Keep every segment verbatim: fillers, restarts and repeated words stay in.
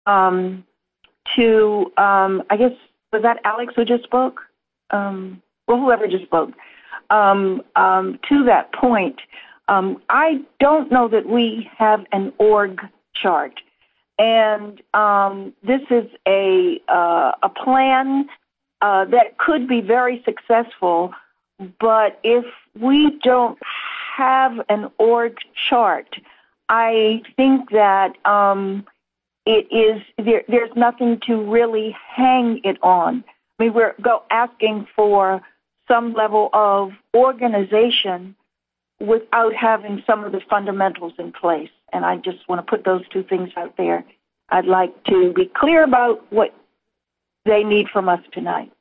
um, to, um, I guess, was that Alex who just spoke? Um, well, whoever just spoke. Um, um, to that point, um, I don't know that we have an org chart. And um, this is a, uh, a plan uh, that could be very successful, but if we don't have an org chart, I think that um, it is there, there's nothing to really hang it on. I mean, we're go asking for some level of organization without having some of the fundamentals in place. And I just want to put those two things out there. I'd like to be clear about what they need from us tonight.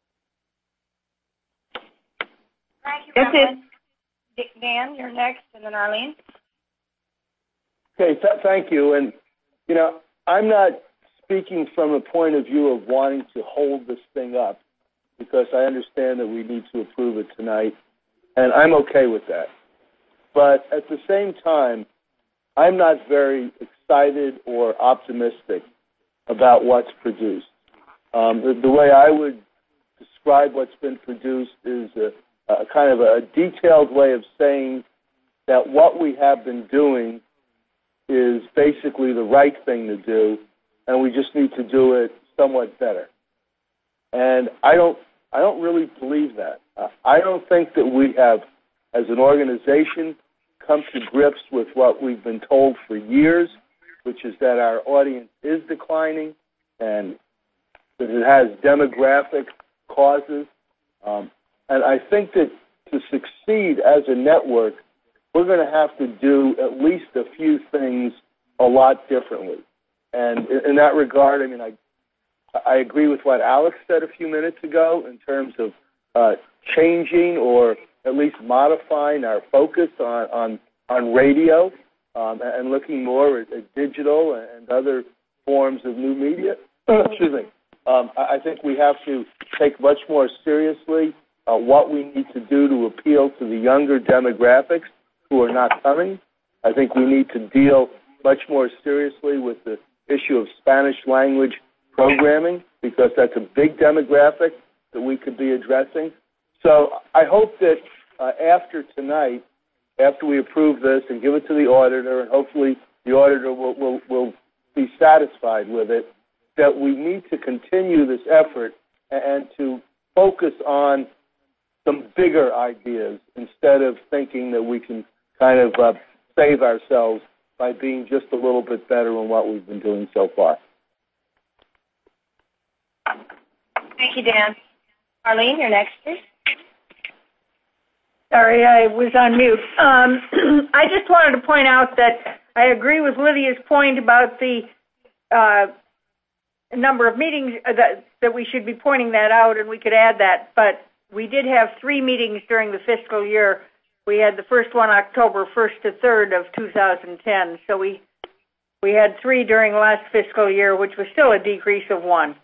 Thank you, Evelyn. Dan, you're next, and then Arlene. Okay, th- thank you. And, you know, I'm not speaking from a point of view of wanting to hold this thing up, because I understand that we need to approve it tonight, and I'm okay with that. But at the same time, I'm not very excited or optimistic about what's produced. Um, the, the way I would describe what's been produced is a, a kind of a detailed way of saying that what we have been doing is basically the right thing to do, and we just need to do it somewhat better. And I don't, I don't really believe that. Uh, I don't think that we have, as an organization, come to grips with what we've been told for years, which is that our audience is declining and that it has demographic causes. Um, and I think that to succeed as a network, we're going to have to do at least a few things a lot differently. And in, in that regard, I mean, I I agree with what Alex said a few minutes ago in terms of uh, changing or at least modifying our focus on, on, on radio um, and looking more at, at digital and other forms of new media. Excuse me. Um, I think we have to take much more seriously uh, what we need to do to appeal to the younger demographics who are not coming. I think we need to deal much more seriously with the issue of Spanish language programming, because that's a big demographic that we could be addressing. So I hope that uh, after tonight, after we approve this and give it to the auditor, and hopefully the auditor will, will, will be satisfied with it, that we need to continue this effort and to focus on some bigger ideas instead of thinking that we can kind of uh, save ourselves by being just a little bit better in what we've been doing so far. Thank you, Dan. Arlene, you're next, please. Sorry, I was on mute. Um, I just wanted to point out that I agree with Lydia's point about the uh, number of meetings, uh, that, that we should be pointing that out, and we could add that. But we did have three meetings during the fiscal year. We had the first one October first to third of two thousand ten. So we we had three during last fiscal year, which was still a decrease of one.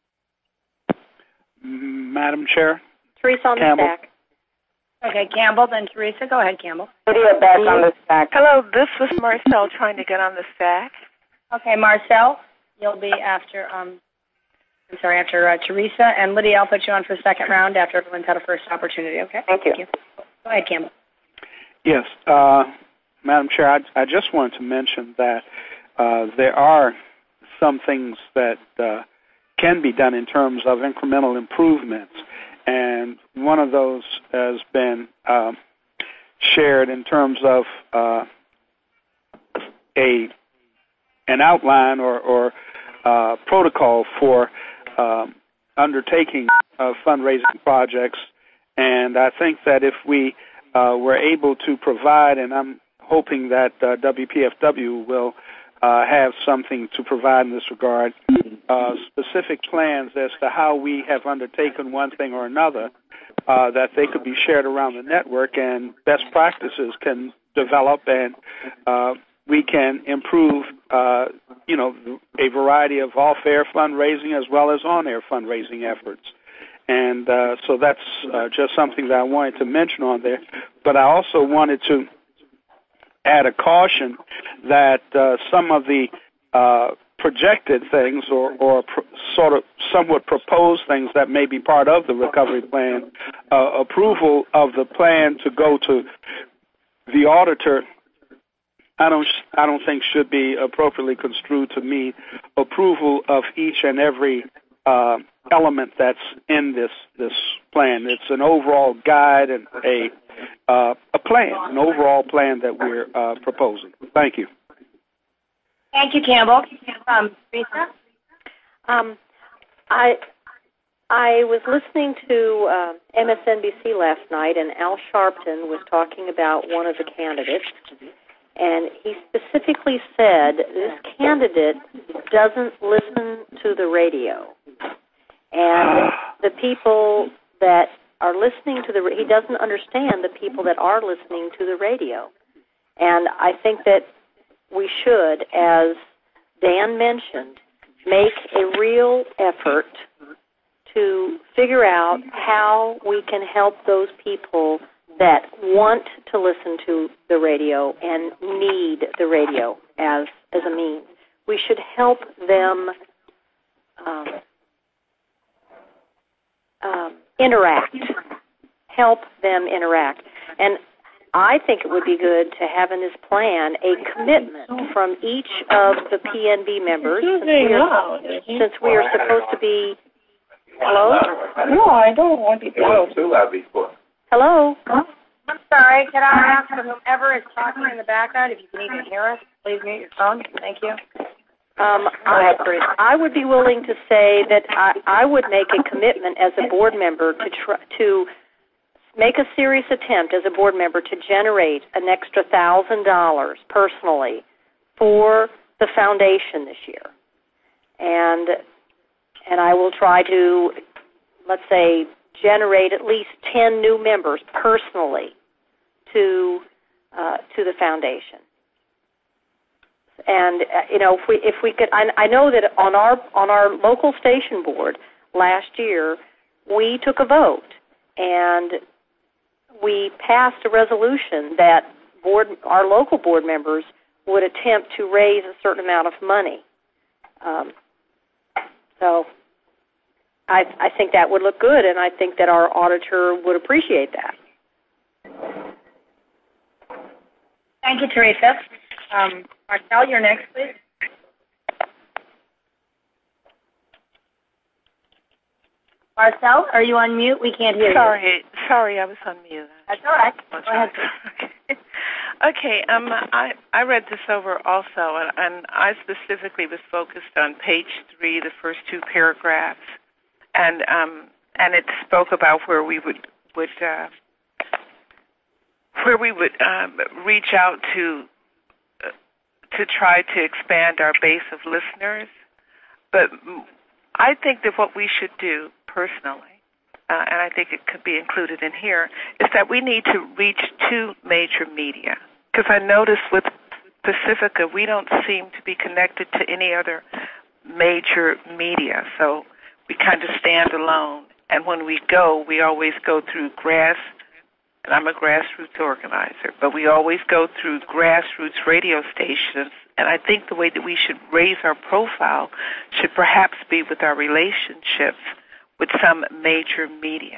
Madam Chair? Teresa on Campbell. the stack. Okay, Campbell, then Teresa. Go ahead, Campbell. Lydia back on the stack. Hello, this was Marcel trying to get on the stack. Okay, Marcel, you'll be after, um, I'm sorry, after uh, Teresa. And Lydia, I'll put you on for the second round after everyone's had a first opportunity, okay? Thank you. Thank you. Go ahead, Campbell. Yes, uh, Madam Chair, I, I just wanted to mention that uh, there are some things that uh, can be done in terms of incremental improvements, and one of those has been uh, shared in terms of uh, a an outline or, or uh, protocol for uh, undertaking uh, fundraising projects, and I think that if we Uh, we're able to provide, and I'm hoping that uh, W P F W will uh, have something to provide in this regard, uh, specific plans as to how we have undertaken one thing or another, uh, that they could be shared around the network, and best practices can develop, and uh, we can improve, uh, you know, a variety of off-air fundraising as well as on-air fundraising efforts. And uh, so that's uh, just something that I wanted to mention on there. But I also wanted to add a caution that uh, some of the uh, projected things or, or pro, sort of somewhat proposed things that may be part of the recovery plan. Uh, approval of the plan to go to the auditor, I don't I don't think should be appropriately construed to mean approval of each and every uh, element that's in this this plan. It's an overall guide and a uh, a plan, an overall plan that we're uh, proposing. Thank you. Thank you, Campbell. Um, Teresa? Um, I I was listening to uh, M S N B C last night, and Al Sharpton was talking about one of the candidates, and he specifically said this candidate doesn't listen to the radio, and the people that are listening to the he doesn't understand the people that are listening to the radio, and I think that we should, as Dan mentioned, make a real effort to figure out how we can help those people that want to listen to the radio and need the radio as as a means. We should help them um, um, interact, help them interact. And I think it would be good to have in this plan a commitment from each of the P N B members, since we are, since we are supposed to be. Hello? No, I don't want to be too loud before. Hello? I'm sorry. Can I ask for whomever is talking in the background, if you can even hear us, please mute your phone. Thank you. Um, I, I would be willing to say that I, I would make a commitment as a board member to try, to make a serious attempt as a board member to generate an extra one thousand dollars personally for the foundation this year. And and I will try to, let's say, generate at least ten new members personally to uh, to the foundation. And uh, you know, if we if we could, I, I know that on our on our local station board last year, we took a vote and we passed a resolution that board our local board members would attempt to raise a certain amount of money. Um, so I, I think that would look good, and I think that our auditor would appreciate that. Thank you, Teresa. Um, Marcel, you're next, please. Marcel, are you on mute? We can't hear sorry, you. Sorry, sorry, I was on mute. That's all right. Go ahead. Okay. Okay, um, I, I read this over also, and, and I specifically was focused on page three, the first two paragraphs, and um, and it spoke about where we would would uh, where we would um, reach out to uh, to try to expand our base of listeners. But I think that what we should do personally, uh, and I think it could be included in here, is that we need to reach two major media. Because I noticed with Pacifica, we don't seem to be connected to any other major media. So we kind of stand alone. And when we go, we always go through grass, and I'm a grassroots organizer, but we always go through grassroots radio stations. And I think the way that we should raise our profile should perhaps be with our relationships with some major media.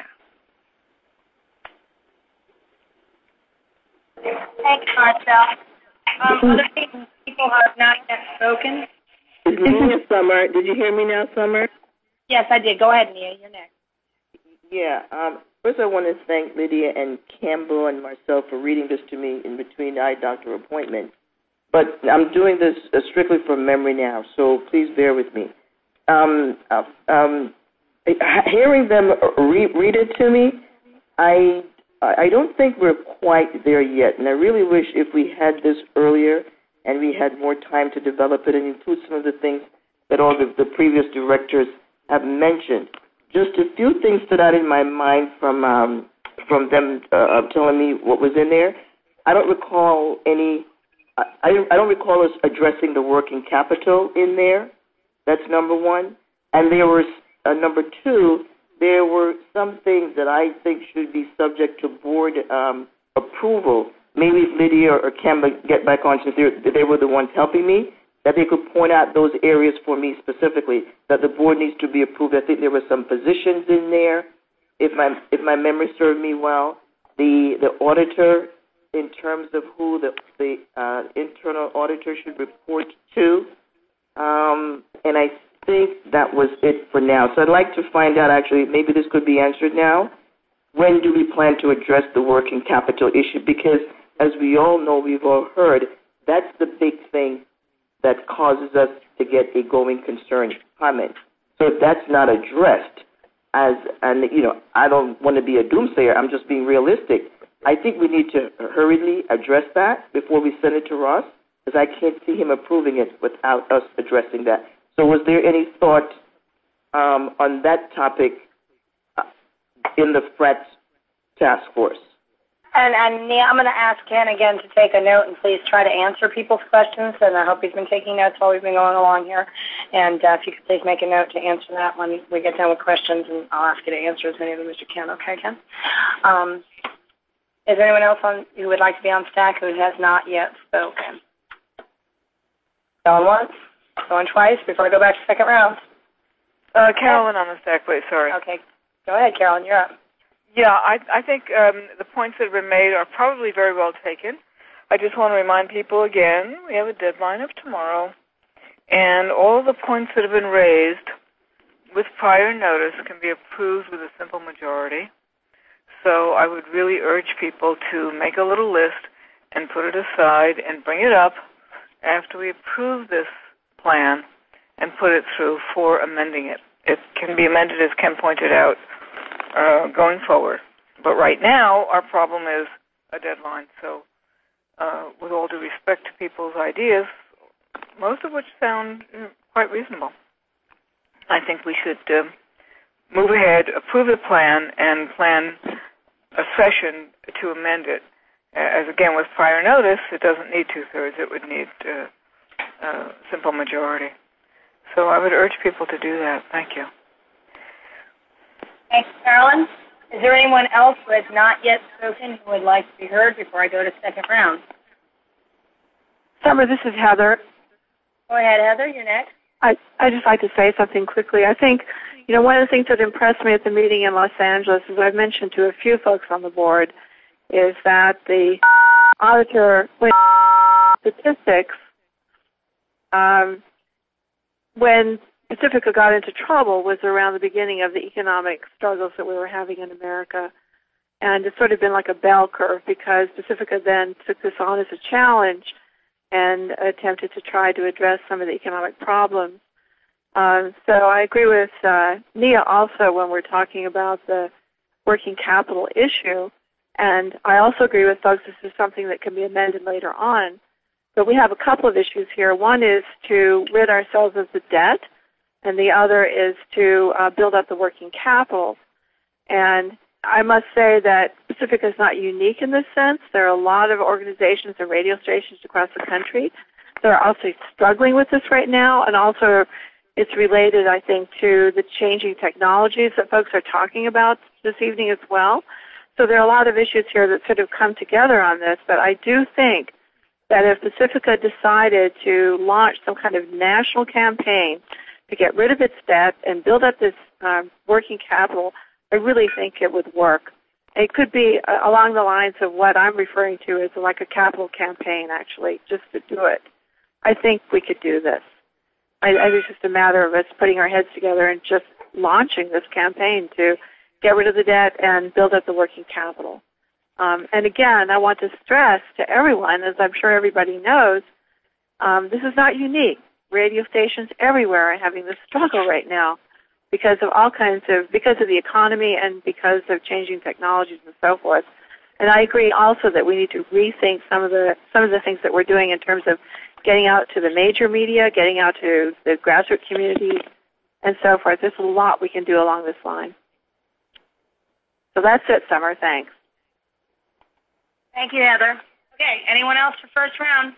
Thanks, Marcel. Um, other people who have not yet spoken? Did you hear Summer? Did you hear me now, Summer? Yes, I did. Go ahead, Nia. You're next. Yeah. Um, first, I want to thank Lydia and Campbell and Marcel for reading this to me in between eye doctor appointments. But I'm doing this uh, strictly from memory now, so please bear with me. Um, uh, um, hearing them re- read it to me, I I don't think we're quite there yet, and I really wish if we had this earlier and we had more time to develop it and include some of the things that all the, the previous directors have mentioned. Just a few things stood out in my mind from um, from them uh, telling me what was in there. I don't recall any. I, I don't recall us addressing the working capital in there. That's number one. And there was uh, number two. There were some things that I think should be subject to board um, approval. Maybe if Lydia or Campbell get back on, since they were the ones helping me, that they could point out those areas for me specifically that the board needs to be approved. I think there were some positions in there, if my if my memory served me well. The the auditor, in terms of who the the uh, internal auditor should report to, um, and I think that was it for now. So I'd like to find out, actually, maybe this could be answered now. When do we plan to address the working capital issue? Because as we all know, we've all heard, that's the big thing that causes us to get a going concern comment. So if that's not addressed, as and you know, I don't want to be a doomsayer, I'm just being realistic. I think we need to hurriedly address that before we send it to Ross, because I can't see him approving it without us addressing that. So was there any thought um, on that topic in the FRATS task force? And, and Nia, I'm going to ask Ken again to take a note and please try to answer people's questions. And I hope he's been taking notes while we've been going along here. And uh, if you could please make a note to answer that when we get done with questions, and I'll ask you to answer as many of them as you can. Okay, Ken? Um, is there anyone else on who would like to be on stack who has not yet spoken? Going once, going twice before I go back to second round. Uh, Carolyn on the stack, please. Sorry. Okay. Go ahead, Carolyn. You're up. Yeah, I, I think um, the points that have been made are probably very well taken. I just want to remind people again, we have a deadline of tomorrow, and all the points that have been raised with prior notice can be approved with a simple majority. So I would really urge people to make a little list and put it aside and bring it up after we approve this plan and put it through for amending it. It can be amended, as Ken pointed out, Uh, going forward. But right now, our problem is a deadline. So uh, with all due respect to people's ideas, most of which sound uh, quite reasonable, I think we should uh, move ahead, approve the plan, and plan a session to amend it. As again, with prior notice, it doesn't need two-thirds. It would need uh, a simple majority. So I would urge people to do that. Thank you. Thanks, Carolyn. Is there anyone else who has not yet spoken who would like to be heard before I go to second round? Summer, this is Heather. Go ahead, Heather. You're next. I I just like to say something quickly. I think, you know, one of the things that impressed me at the meeting in Los Angeles, as I've mentioned to a few folks on the board, is that the auditor, when statistics, um, when Pacifica got into trouble was around the beginning of the economic struggles that we were having in America. And it's sort of been like a bell curve, because Pacifica then took this on as a challenge and attempted to try to address some of the economic problems. Um, so I agree with uh, Nia also when we're talking about the working capital issue. And I also agree with folks this is something that can be amended later on. But we have a couple of issues here. One is to rid ourselves of the debt, and the other is to uh, build up the working capital. And I must say that Pacifica is not unique in this sense. There are a lot of organizations and radio stations across the country that are also struggling with this right now, and also it's related, I think, to the changing technologies that folks are talking about this evening as well. So there are a lot of issues here that sort of come together on this, but I do think that if Pacifica decided to launch some kind of national campaign to get rid of its debt and build up this um, working capital, I really think it would work. It could be uh, along the lines of what I'm referring to as like a capital campaign, actually, just to do it. I think we could do this. I, I think it's just a matter of us putting our heads together and just launching this campaign to get rid of the debt and build up the working capital. Um, and again, I want to stress to everyone, as I'm sure everybody knows, um, this is not unique. Radio stations everywhere are having this struggle right now because of all kinds of, because of the economy and because of changing technologies and so forth. And I agree also that we need to rethink some of the some of the things that we're doing in terms of getting out to the major media, getting out to the grassroots community, and so forth. There's a lot we can do along this line. So that's it, Summer. Thanks. Thank you, Heather. Okay, anyone else for first round?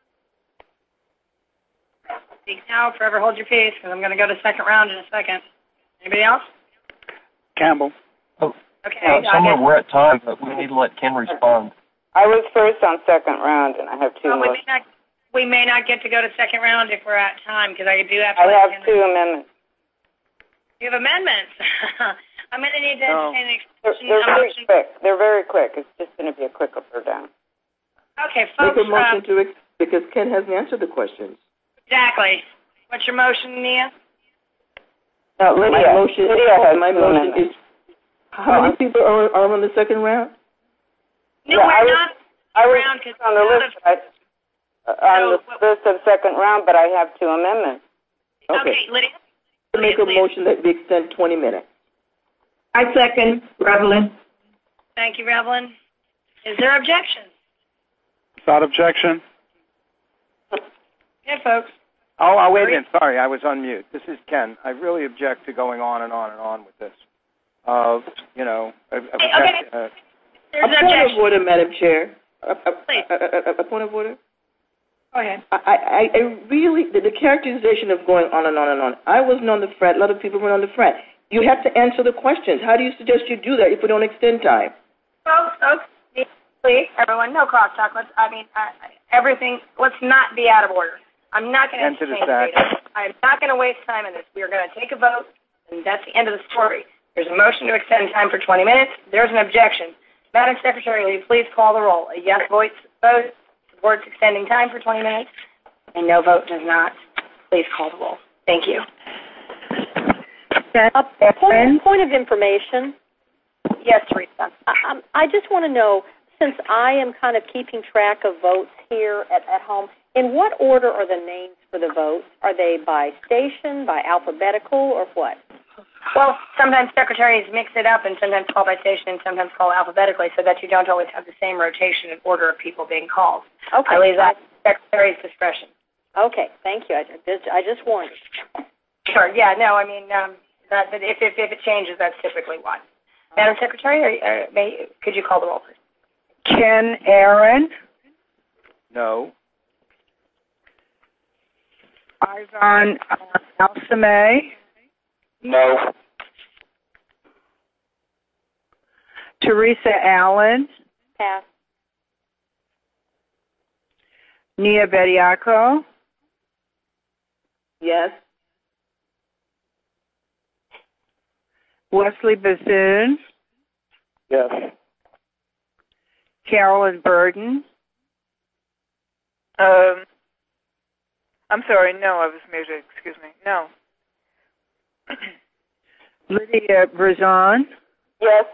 Speak now, forever hold your peace, because I'm going to go to second round in a second. Anybody else? Campbell. Oh, okay. uh, somewhere we're at time, but we need to let Ken respond. I was first on second round, and I have two well, more. We may, not, we may not get to go to second round if we're at time because I do have to. I have two amendments. You have amendments. I'm going to need to No. entertain an They're, extension. they're very motion. quick. They're very quick. It's just going to be a quick up or down. Okay, folks. Make a motion uh, to ex- because Ken hasn't answered the questions. exactly. What's your motion, Nia? No, Lydia. My motion, Lydia has my two motion amendments. is, how many people are, are on the second round? No, Yeah, we're I was- not I was round because on the list, I, uh, on No, the list of second round, but I have two amendments. Okay, Okay. Lydia. To make a motion that we extend twenty minutes. I second, Revelin. Thank you, Revelin. Is there objection? Without objection. Yeah, folks. Oh, oh, wait a minute. Sorry, I was on mute. This is Ken. I really object to going on and on and on with this. Uh, you know, I, I Okay, object, uh, There's A an point objection. of order, Madam Chair. A, a, Please. a, a, a, a point of order. Go ahead. I, I, I really, the, the characterization of going on and on and on. I wasn't on the front. A lot of people were on the front. You have to answer the questions. How do you suggest you do that if we don't extend time? Folks, folks, please, everyone, no crosstalk. Let's, I mean, uh, everything, let's not be out of order. I'm not going to End to the entertain stack. debate. I'm not going to waste time on this. We are going to take a vote, and that's the end of the story. There's a motion to extend time for twenty minutes. There's an objection. Madam Secretary, will you please call the roll? A yes vote, vote supports extending time for twenty minutes, and no vote does not. Please call the roll. Thank you. A point, point of information. Yes, Teresa. I, I'm- I just want to know, since I am kind of keeping track of votes here at, at home, in what order are the names for the votes? Are they by station, by alphabetical, or what? Well, sometimes secretaries mix it up and sometimes call by station and sometimes call alphabetically so that you don't always have the same rotation and order of people being called. Okay. I leave that to secretary's discretion. Okay, thank you. I just, I just wondered. Sure. Yeah. No. I mean, um, that, but if, if if it changes, that's typically why. Madam Secretary, are, are, may, could you call the roll, please? Ken Aaron, no. Ivan uh, Alsamay, No. Teresa Allen, Pass. Nia Bediaco, Yes. Wesley Bassoon, Yes. Carolyn Burden, Um, I'm sorry. No, I was muted. Excuse me. No. Lydia Brazon, Yes.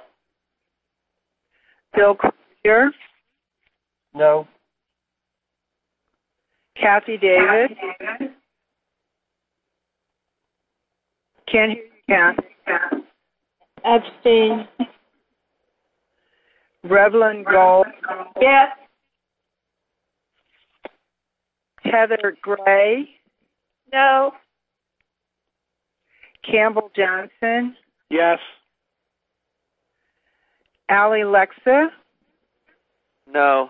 Bill Crozier, No. Kathy Davis. Can't hear you, Kathy. Abstain. Revlin Gold, Yes. Heather Gray, No. Campbell Johnson, Yes. Ali Lexa, No.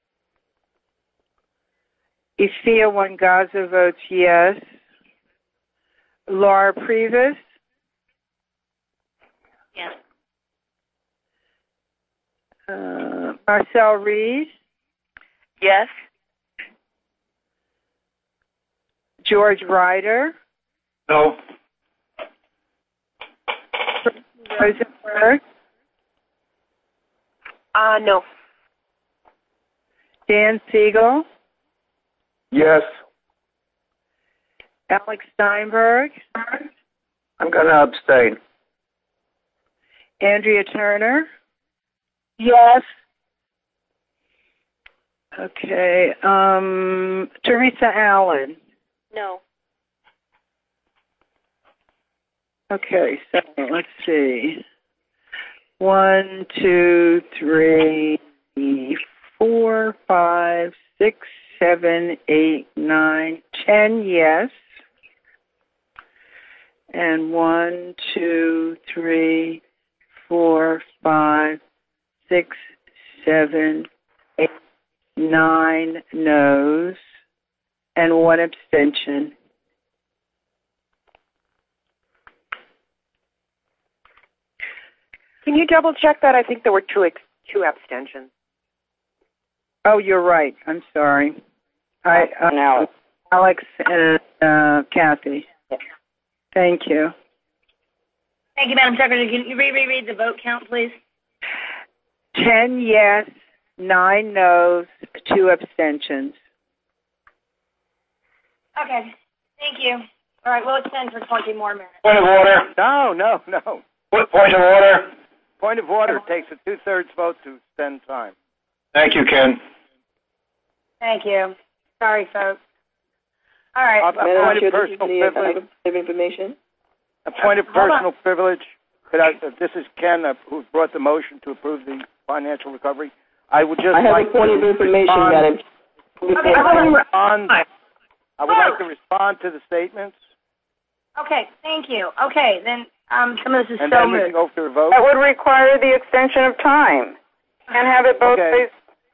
Ifia Wangaza votes yes. Laura Previs, Yes. uh, Marcel Reed, Yes. George Ryder, No. Rosenberg, Uh, no. Dan Siegel, Yes. Alex Steinberg, I'm going to abstain. Andrea Turner. Yes. Okay. Um, Teresa Allen. No. Okay, so let's see. One, two, three, four, five, six, seven, eight, nine, ten, yes. And one, two, three, four, five, six, seven, eight, nine no's, and one abstention. Can you double check that? I think there were two ex- two abstentions. Oh, you're right. I'm sorry. I, uh, and Alex. Alex and uh, Kathy. Thank you. Thank you, Madam Secretary. Can you re- reread the vote count, please? Ten yes, nine no's, two abstentions. Okay. Thank you. All right, we'll extend for twenty more minutes. Point of order. No, no, no. Point of order. Point of order takes a two-thirds vote to extend time. Thank you, Ken. Thank you. Sorry, folks. All right. A, a Madam point Chair, of personal this is privilege. the information. A point of Hold personal privilege. Could I, uh, this is Ken, uh, who brought the motion to approve the financial recovery. I would just I have like a point to of information, respond, Madam. Okay, I, hold on. respond, I would like to respond to the statements, Okay, thank you. Okay, then um, some of this is and so then we can moved. go to the vote. That would require the extension of time. Can't have it both Okay. ways.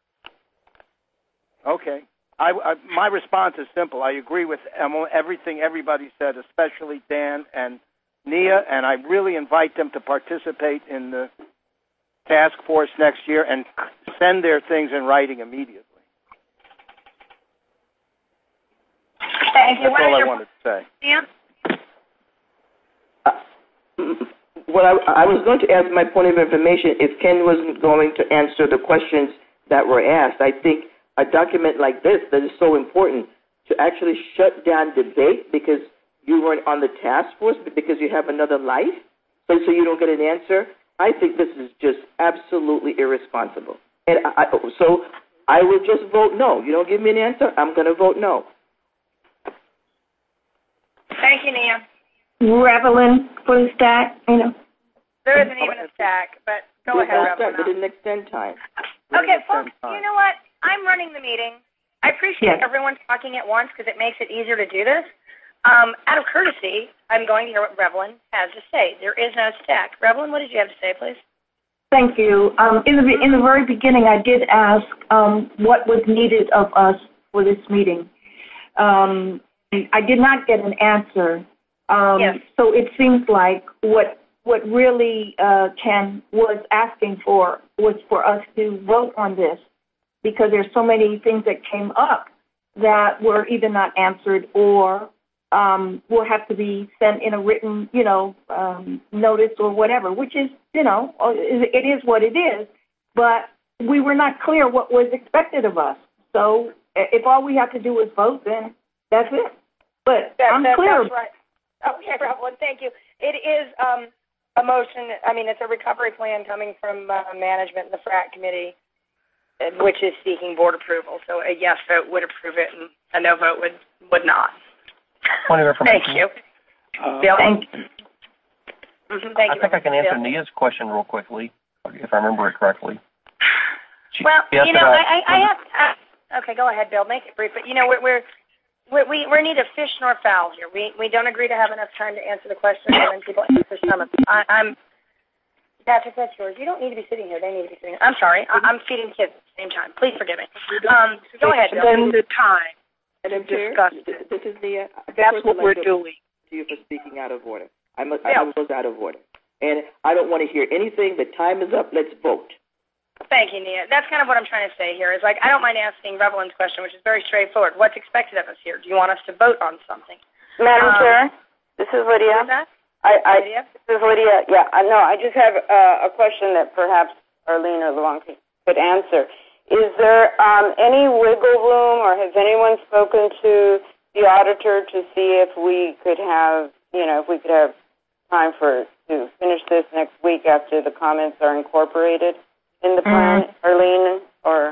Okay. I, I, my response is simple. I agree with Emma, everything everybody said, especially Dan and Nia, and I really invite them to participate in the task force next year and send their things in writing immediately. Thank you. That's What all is I your wanted to say. Dan? Well, I, I was going to ask my point of information if Ken wasn't going to answer the questions that were asked. I think a document like this that is so important to actually shut down debate because you weren't on the task force, but because you have another life, so, so you don't get an answer. I think this is just absolutely irresponsible. And I, so I will just vote no. You don't give me an answer, I'm going to vote no. Thank you, Nia. Revelin for the stat, you know. There isn't even a stack, but go They ahead, don't- Reverend. They didn't extend time. Okay, folks, you know what? I'm running the meeting. I appreciate Yes. everyone talking at once because it makes it easier to do this. Um, out of courtesy, I'm going to hear what Revelin has to say. There is no stack. Revelin, what did you have to say, please? Thank you. Um, in the in the very beginning, I did ask um, what was needed of us for this meeting. Um, I did not get an answer. Um, Yes. So it seems like what what really uh, Ken was asking for was for us to vote on this because there's so many things that came up that were either not answered or um, will have to be sent in a written, you know, um, notice or whatever, which is, you know, it is what it is. But we were not clear what was expected of us. So if all we have to do is vote, then that's it. But That, I'm that, clear. That's right. Okay, Revelin, thank you. It is um, a motion, I mean, it's a recovery plan coming from uh, management and the FRAC committee, uh, which is seeking board approval. So a yes vote would approve it and a no vote would, would not. Point of information. Thank you. Uh, Bill? Thank you. Mm-hmm, thank I you. think I can answer Bill? Nia's question real quickly, if I remember it correctly. She, Well, she asked you know, about, I, I, I have. Uh, okay, go ahead, Bill. Make it brief. But you know, we're we're we we we're neither fish nor fowl here. We we don't agree to have enough time to answer the questions, and then people answer some of them. I, I'm. Patrick, that's yours. You don't need to be sitting here. They need to be sitting here. I'm sorry. I, I'm feeding kids at the same time. Please forgive me. Um, go ahead, Bill. Spend the time. Madam Chair, Discuss this, this is the. Uh, That's what I'd we're like to- doing. To you for speaking out of order. I'm a, I was out of order, and I don't want to hear anything. The time is up. Let's vote. Thank you, Nia. That's kind of what I'm trying to say here. Is like I don't mind asking Revelin's question, which is very straightforward. What's expected of us here? Do you want us to vote on something? Madam Um, Chair, this is Lydia. Is that? I, I, Lydia? This is Lydia. Yeah, uh, no, I just have uh, a question that perhaps Arlene or Lavon could, could answer. Is there um, any wiggle room, or has anyone spoken to the auditor to see if we could have, you know, if we could have time for to finish this next week after the comments are incorporated in the plan? Mm-hmm. Arlene or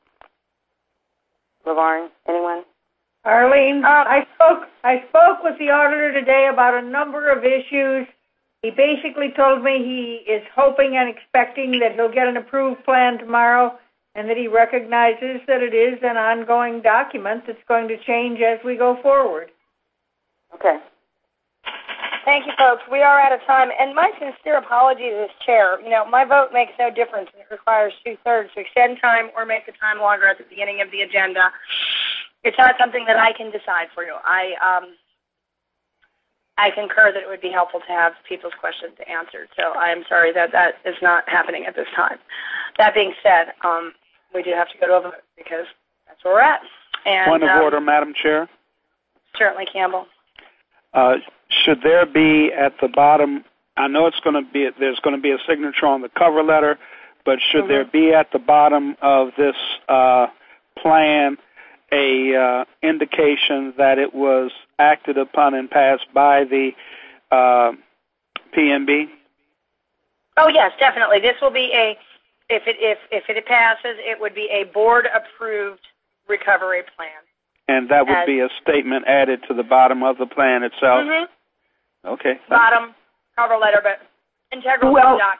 Lavon, anyone? Arlene, I spoke I spoke with the auditor today about a number of issues. He basically told me he is hoping and expecting that he'll get an approved plan tomorrow and that he recognizes that it is an ongoing document that's going to change as we go forward. Okay. Thank you, folks. We are out of time. And my sincere apologies as chair. You know, my vote makes no difference, and it requires two-thirds to extend time or make the time longer at the beginning of the agenda. It's not something that I can decide for you. I um, I concur that it would be helpful to have people's questions answered. So I am sorry that that is not happening at this time. That being said, um, we do have to go to a vote because that's where we're at. And, Point of um, order, Madam Chair. Certainly, Campbell. Uh, should there be at the bottom, I know it's going to be, there's going to be a signature on the cover letter, but should mm-hmm. there be at the bottom of this uh, plan a uh, indication that it was acted upon and passed by the uh, P N B? Oh, yes, definitely. This will be a, if it if if it passes, it would be a board-approved recovery plan. And that would As, be a statement added to the bottom of the plan itself? Mm-hmm. Okay. Bottom, cover letter, but integral well, doc.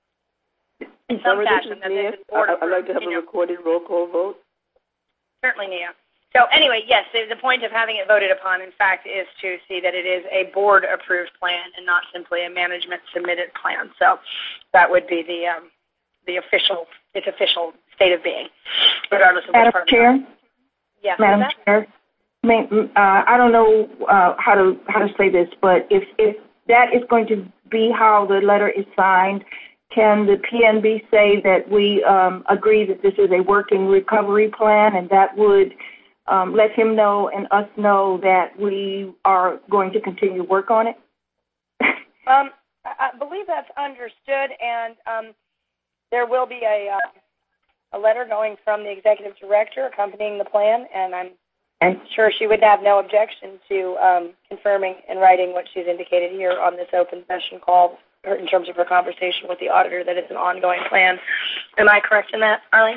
In some fashion. That Nia, this is board I'd like to have a know. recorded roll call vote. Certainly, Nia. So anyway, yes, the, the point of having it voted upon, in fact, is to see that it is a board-approved plan and not simply a management-submitted plan. So that would be the um, the official, its official state of being, regardless of Madam which part Chair? of it. Yes, Madam Chair, may, uh, I don't know uh, how to how to say this, but if if that is going to be how the letter is signed, can the P N B say that we um, agree that this is a working recovery plan, and that would um, let him know and us know that we are going to continue to work on it? um, I believe that's understood, and um, there will be a uh, a letter going from the executive director accompanying the plan, and I'm okay. sure she would have no objection to um, confirming in writing what she's indicated here on this open session call in terms of her conversation with the auditor, that it's an ongoing plan. Am I correct in that, Arlene?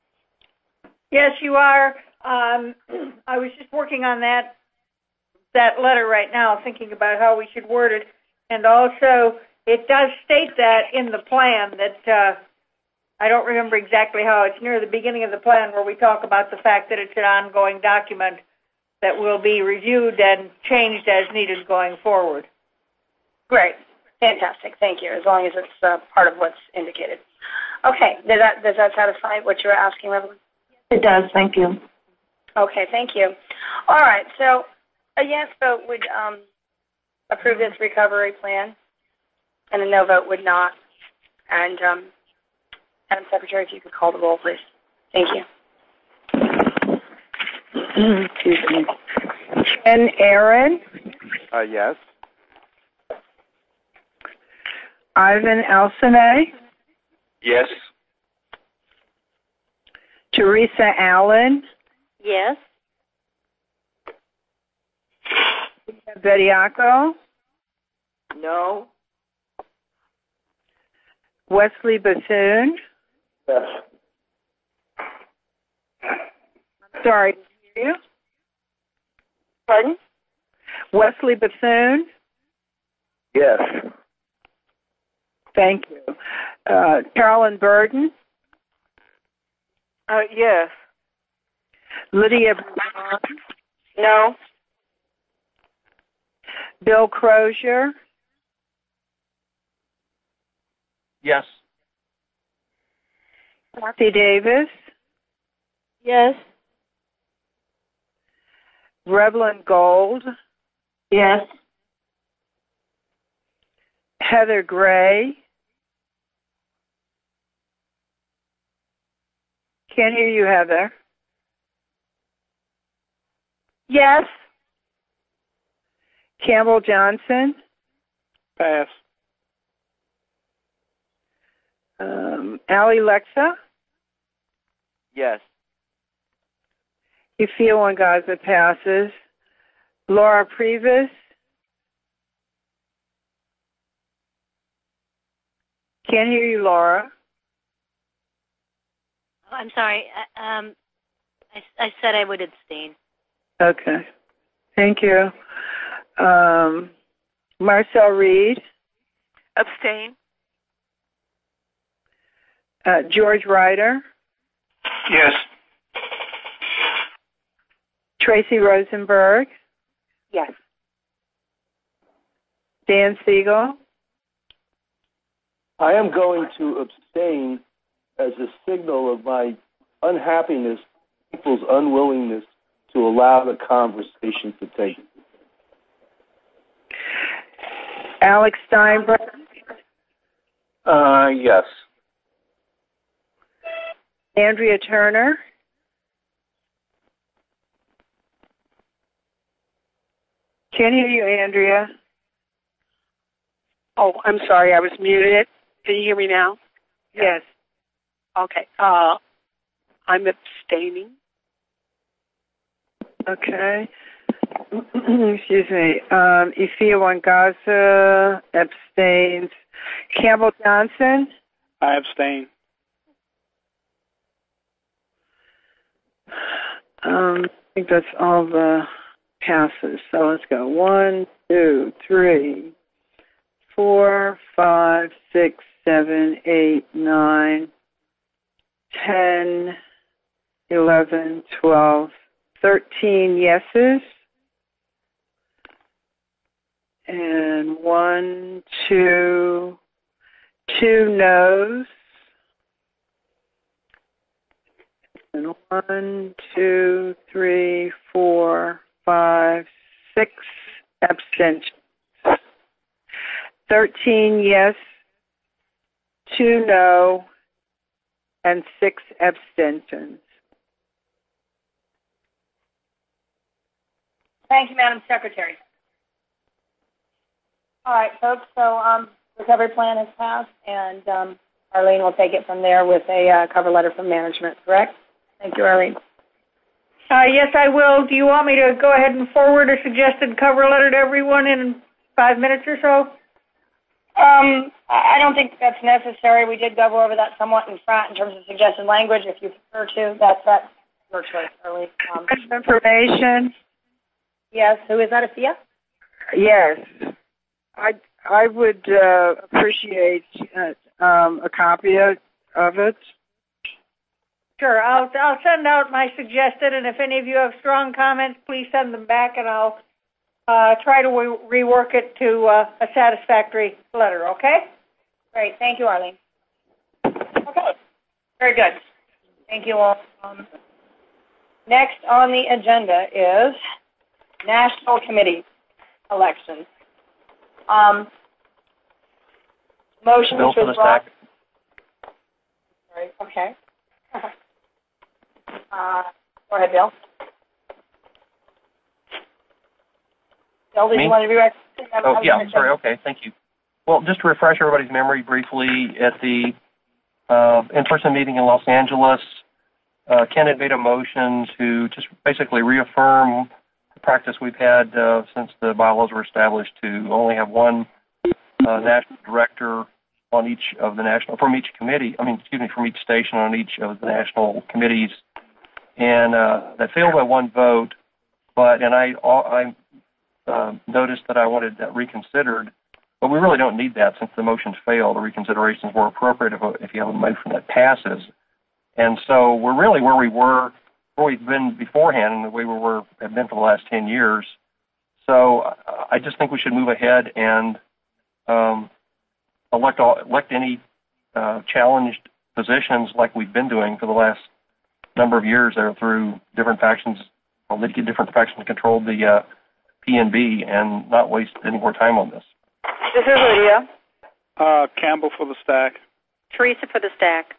Yes, you are. Um, I was just working on that that letter right now, thinking about how we should word it. And also, it does state that in the plan that, uh, I don't remember exactly how, it's near the beginning of the plan where we talk about the fact that it's an ongoing document that will be reviewed and changed as needed going forward. Great. Fantastic. Thank you. As long as it's uh, part of what's indicated. Okay. Does that does that satisfy what you were asking, Reverend? It does. Thank you. Okay. Thank you. All right. So a yes vote would um, approve this recovery plan, and a no vote would not. And um, Madam Secretary, if you could call the roll, please. Thank you. Excuse me. Ken Aaron? Uh, yes. Ivan Alsine? Yes. Teresa Allen? Yes. Bediaco? No. Wesley Bethune? Yes. Sorry, you? Pardon? Wesley Bethune? Yes. Thank you. Uh, Carolyn Burden? Uh, yes. Lydia Brown? No. Bill Crozier? Yes. Kathy Davis? Yes. Revlin Gold? Yes. Heather Gray? Can't hear you, Heather. Yes. Campbell Johnson? Pass. Um, Ali Lexa? Yes. Ifia Wangaza passes. Laura Previs? Can't hear you, Laura. Oh, I'm sorry. Um, I, I said I would abstain. Okay. Thank you. Um, Marcel Reed? Abstain. Uh, George Ryder? Yes. Tracy Rosenberg? Yes. Dan Siegel? I am going to abstain as a signal of my unhappiness, people's unwillingness to allow the conversation to take. Alex Steinberg? Uh, yes. Andrea Turner? Can't hear you, Andrea. Oh, I'm sorry, I was muted. Can you hear me now? Yes. Okay. Uh, I'm abstaining. Okay. Excuse me. Um, Ifia Wangaza abstains. Campbell Johnson? I abstain. Um, I think that's all the passes. So let's go. One, two, three, four, five, six, seven, eight, nine, ten, eleven, twelve, thirteen yeses. And one, two, two noes. And one, two, three, four, five, six abstentions. Thirteen yes, two no, and six abstentions. Thank you, Madam Secretary. All right, folks, so um, recovery plan has passed, and um, Arlene will take it from there with a uh, cover letter from management, correct? Thank you, Arlene. Uh, yes, I will. Do you want me to go ahead and forward a suggested cover letter to everyone in five minutes or so? Um, I don't think that's necessary. We did go over that somewhat in front in terms of suggested language. If you prefer to, that's that's your choice, Arlene. Um, Information? Yes. Who is that, Afia? Yes. I I would uh, appreciate uh, um, a copy of, of it. Sure, I'll I'll send out my suggested, and if any of you have strong comments, please send them back, and I'll uh, try to re- rework it to uh, a satisfactory letter. Okay? Great. Thank you, Arlene. Okay. Very good. Thank you all. Um, next on the agenda is National Committee elections. Um, motions Bill for the brought. stack. Sorry. Okay. uh, go ahead, Bill. Bill, did Me? you want to be recognized? Oh, yeah, sorry, okay, thank you. Well, just to refresh everybody's memory briefly, at the uh, in-person meeting in Los Angeles, uh, Ken had made a motion to just basically reaffirm the practice we've had uh, since the bylaws were established to only have one uh, national director on each of the national, from each committee, I mean, excuse me, from each station on each of the national committees. And uh, that failed by one vote, but, and I, I uh, noticed that I wanted that reconsidered, but we really don't need that since the motions failed. The reconsideration is more appropriate if, if you have a motion that passes. And so we're really where we were, where we've been beforehand and the way we were, have been for the last ten years. So uh, I just think we should move ahead and um, elect all, elect any uh, challenged positions like we've been doing for the last number of years there through different factions, well, they get different factions control the uh, P N B and not waste any more time on this. This is Lydia. Uh, Campbell for the stack. Teresa for the stack.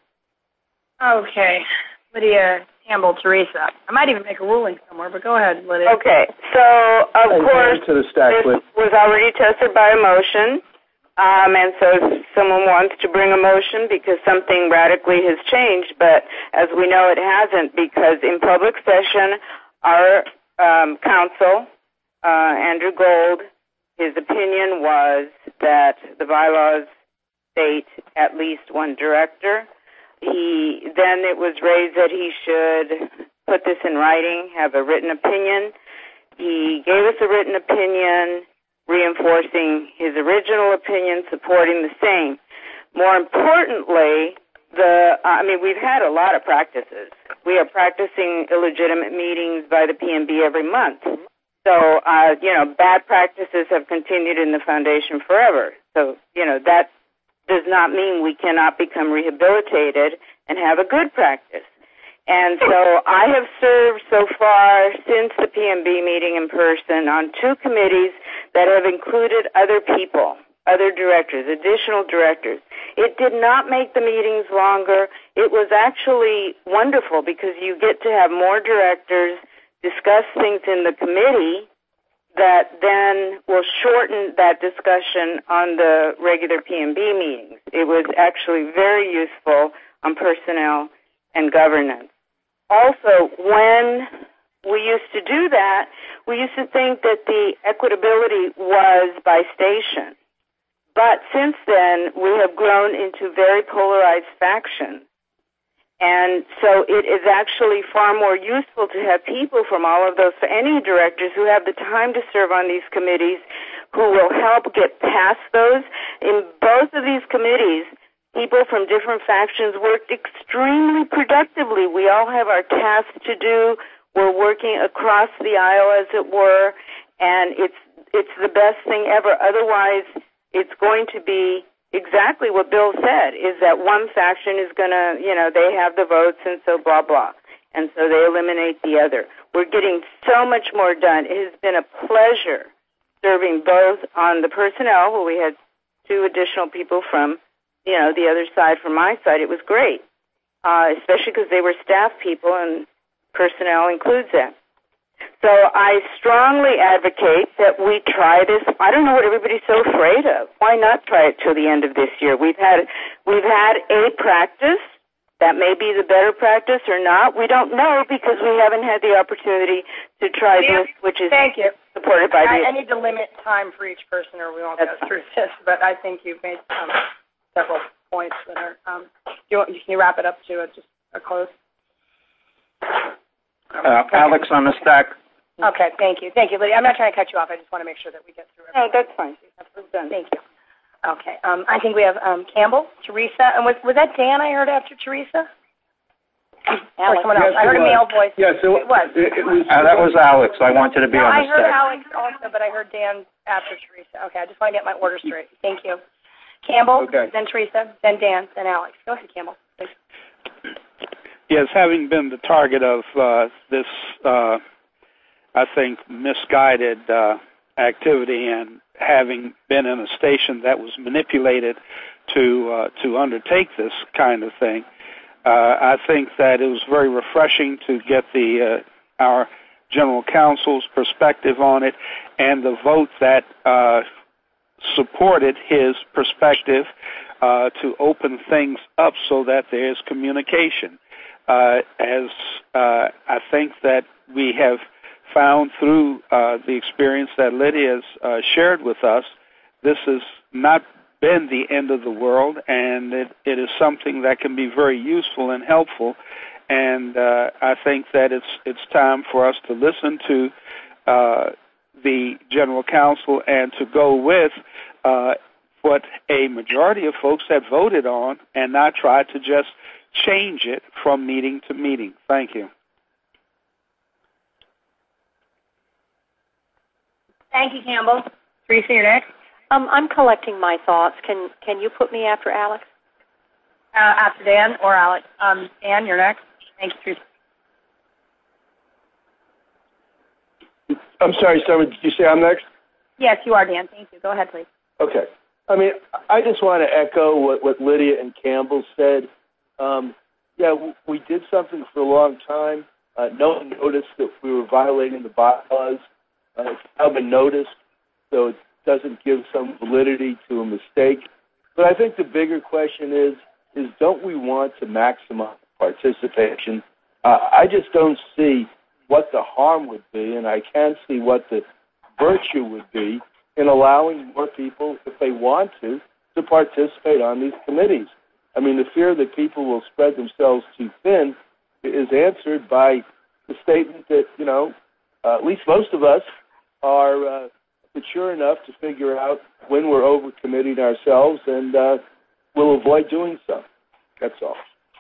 Okay. Lydia, Campbell, Teresa. I might even make a ruling somewhere, but go ahead, Lydia. Okay, so of Hey, course to the stack, this please. was already tested by a motion, um, and so if someone wants to bring a motion because something radically has changed, but as we know it hasn't, because in public session, our um, counsel, uh, Andrew Gold, his opinion was that the bylaws state at least one director. He then it was raised that he should put this in writing, have a written opinion. He gave us a written opinion, reinforcing his original opinion, supporting the same. More importantly, the uh, I mean, we've had a lot of practices. We are practicing illegitimate meetings by the P N B every month. So, uh, you know, bad practices have continued in the foundation forever. So, you know, that does not mean we cannot become rehabilitated and have a good practice. And so I have served so far since the P N B meeting in person on two committees that have included other people, other directors, additional directors. It did not make the meetings longer. It was actually wonderful because you get to have more directors discuss things in the committee that then will shorten that discussion on the regular P M B meetings. It was actually very useful on personnel and governance. Also, when we used to do that, we used to think that the equitability was by station. But since then, we have grown into very polarized factions. And so it is actually far more useful to have people from all of those, for any directors who have the time to serve on these committees, who will help get past those. In both of these committees, people from different factions worked extremely productively. We all have our tasks to do. We're working across the aisle, as it were, and it's it's the best thing ever. Otherwise, it's going to be exactly what Bill said, is that one faction is going to, you know, they have the votes and so blah, blah. And so they eliminate the other. We're getting so much more done. It has been a pleasure serving both on the personnel, where we had two additional people from, you know, the other side from my side. It was great, uh, especially because they were staff people, and personnel includes that. So I strongly advocate that we try this. I don't know what everybody's so afraid of. Why not try it till the end of this year? We've had we've had a practice. That may be the better practice or not. We don't know, because we haven't had the opportunity to try yeah. this, which is Thank you. supported by I, the... I need to limit time for each person, or we won't That's go through this. But I think you've made um, several points that are... Um, do you, want, can you wrap it up to a, just a close? Uh, Alex on the stack. Okay, thank you. Thank you, Lydia. I'm not trying to cut you off. I just want to make sure that we get through it. No, that's fine. That's done. Thank you. Okay, um, I think we have um, Campbell, Teresa, and was, was that Dan I heard after Teresa? Or someone else? Yes, I heard a was. male voice. Yes, it, it was. It, it was Uh, that was Alex. I wanted to be no, on I the heard stack. Alex also, but I heard Dan after Teresa. Okay, I just want to get my order straight. Thank you. Campbell, okay. then Teresa, then Dan, then Alex. Go ahead, Campbell. Please. Yes, having been the target of uh, this, uh, I think, misguided uh, activity, and having been in a station that was manipulated to uh, to undertake this kind of thing, uh, I think that it was very refreshing to get the uh, our general counsel's perspective on it, and the vote that uh, supported his perspective uh, to open things up so that there is communication. Uh, as uh, I think that we have found through uh, the experience that Lydia has uh, shared with us, this has not been the end of the world, and it, it is something that can be very useful and helpful. And uh, I think that it's it's time for us to listen to uh, the General Counsel and to go with uh, what a majority of folks had voted on, and not try to just change it from meeting to meeting. Thank you. Thank you, Campbell. Teresa, you're next. Um, I'm collecting my thoughts. Can can you put me after Alex? Uh, after Dan or Alex. Um, Dan, you're next. Thank you, Teresa. I'm sorry, Summer, did you say I'm next? Yes, you are, Dan. Thank you. Go ahead, please. Okay. I mean, I just want to echo what, what Lydia and Campbell said. Um, yeah, we did something for a long time. Uh, no one noticed that we were violating the bylaws. Uh, it's now been noticed, so it doesn't give some validity to a mistake. But I think the bigger question is, is don't we want to maximize participation? Uh, I just don't see what the harm would be, and I can't see what the virtue would be in allowing more people, if they want to, to participate on these committees. I mean, the fear that people will spread themselves too thin is answered by the statement that, you know, uh, at least most of us are uh, mature enough to figure out when we're overcommitting ourselves, and uh, we'll avoid doing so. That's all.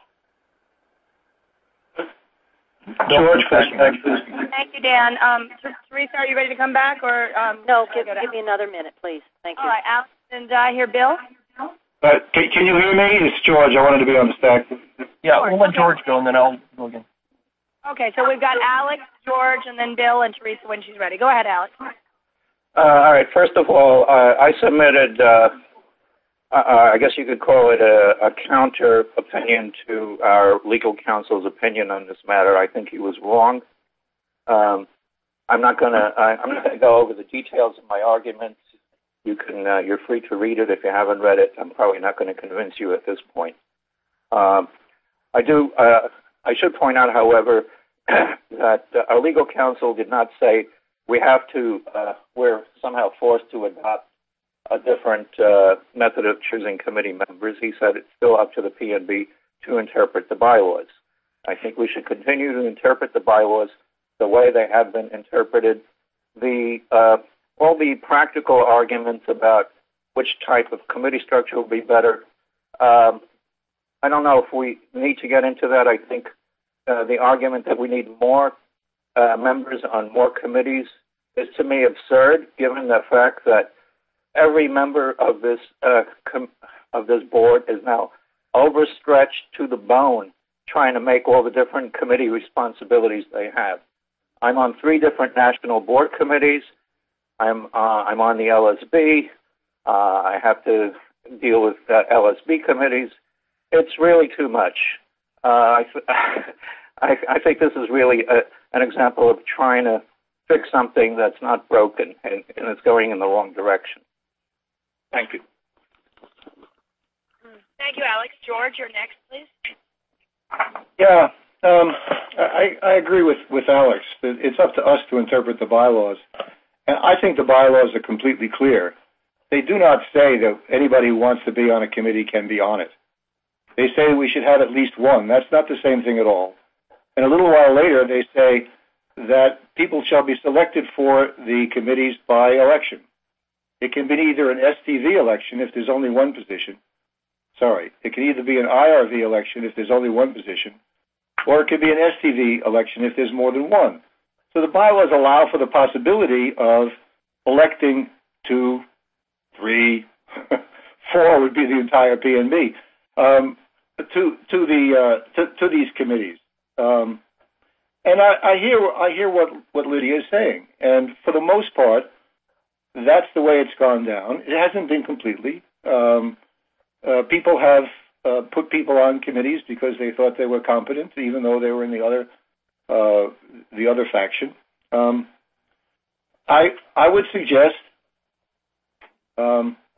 George, Thank you, Dan. Um, Teresa, are you ready to come back, or um, no? Give, give me another minute, please. Thank you. All right, Alex, and I uh, hear Bill. Uh, can, can you hear me? It's George. I wanted to be on the stack. Yeah, we'll let George go, and then I'll go again. Okay, so we've got Alex, George, and then Bill and Teresa when she's ready. Go ahead, Alex. Uh, all right. First of all, uh, I submitted, uh, uh, I guess you could call it a, a counter opinion to our legal counsel's opinion on this matter. I think he was wrong. Um, I'm not going to. I'm not going to go over the details of my arguments. You can. Uh, you're free to read it if you haven't read it. I'm probably not going to convince you at this point. Um, I do. Uh, I should point out, however, that uh, our legal counsel did not say we have to. Uh, we're somehow forced to adopt a different uh, method of choosing committee members. He said it's still up to the P N B to interpret the bylaws. I think we should continue to interpret the bylaws the way they have been interpreted. The uh, all the practical arguments about which type of committee structure will be better, um, I don't know if we need to get into that. I think uh, the argument that we need more uh, members on more committees is to me absurd, given the fact that every member of this uh, com- of this board is now overstretched to the bone trying to make all the different committee responsibilities they have. I'm on three different national board committees. I'm uh, I'm on the L S B. Uh, I have to deal with uh, L S B committees. It's really too much. Uh, I, th- I, I think this is really a, an example of trying to fix something that's not broken and, and it's going in the wrong direction. Thank you. Thank you, Alex. George, you're next, please. Yeah, um, I, I agree with, with Alex. It's up to us to interpret the bylaws. And I think the bylaws are completely clear. They do not say that anybody who wants to be on a committee can be on it. They say we should have at least one. That's not the same thing at all. And a little while later, they say that people shall be selected for the committees by election. It can be either an S T V election if there's only one position. Sorry, it can either be an I R V election if there's only one position, or it could be an S T V election if there's more than one. So the bylaws allow for the possibility of electing two, three, four would be the entire P N B, um, to to the uh, to, to these committees. Um, and I, I hear I hear what, what Lydia is saying, and for the most part, that's the way it's gone down. It hasn't been completely. Um, uh, people have uh, put people on committees because they thought they were competent, even though they were in the other uh, the other faction. Um, I I would suggest um,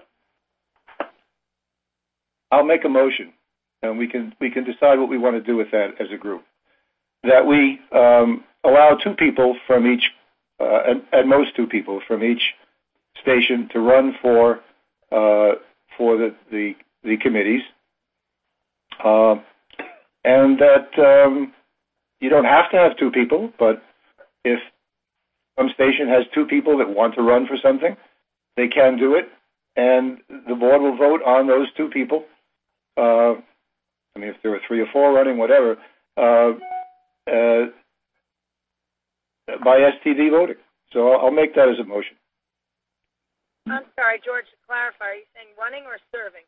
I'll make a motion, and we can we can decide what we want to do with that as a group. That we um, allow two people from each, uh, at, at most two people from each station to run for uh, for the, the the committees, uh, and that um, you don't have to have two people, but if some station has two people that want to run for something, they can do it, and the board will vote on those two people. Uh, I mean, if there are three or four running, whatever, uh, uh, by S T V voting. So I'll, I'll make that as a motion. I'm sorry, George, to clarify, are you saying running or serving?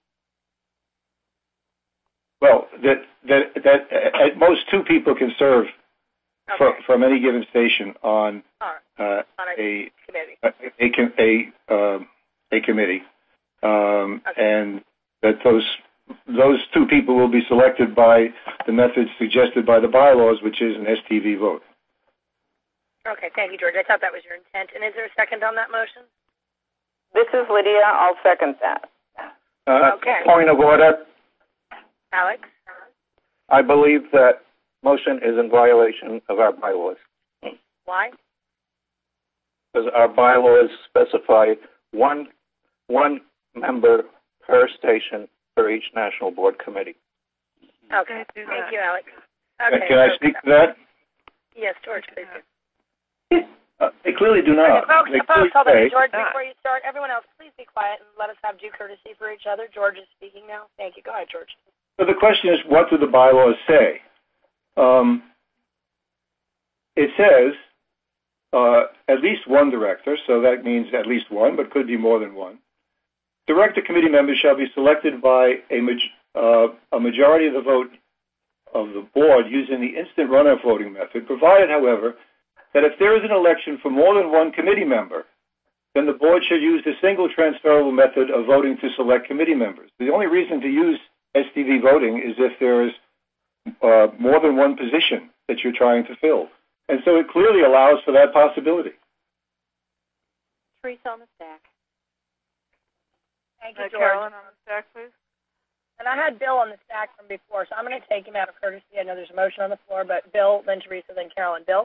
Well, that that that at most two people can serve okay. for, from any given station on uh, a, committee. a a a, uh, a committee, um, okay. and that those those two people will be selected by the method suggested by the bylaws, which is an S T V vote. Okay, thank you, George. I thought that was your intent. And is there a second on that motion? This is Lydia. I'll second that. Uh, okay. Point of order. Alex? I believe that motion is in violation of our bylaws. Why? Because our bylaws specify one one member per station for each national board committee. Okay. Thank you, Alex. Okay. Can I speak to that? Yes, George, please do. Uh, they clearly do not. Okay, folks, they folks, hold on. say, George, before you start, everyone else, please be quiet and let us have due courtesy for each other. George is speaking now. Thank you. Go ahead, George. So the question is, what do the bylaws say? Um, it says uh, at least one director, so that means at least one, but could be more than one. Director committee members shall be selected by a, ma- uh, a majority of the vote of the board using the instant runoff voting method, provided, however, that if there is an election for more than one committee member, then the board should use the single transferable method of voting to select committee members. The only reason to use S T V voting is if there is uh, more than one position that you're trying to fill. And so it clearly allows for that possibility. Teresa on the stack. Thank you, Uh, George. Carolyn on the stack, please. And I had Bill on the stack from before, so I'm going to take him out of courtesy. I know there's a motion on the floor, but Bill, then Teresa, then Carolyn. Bill?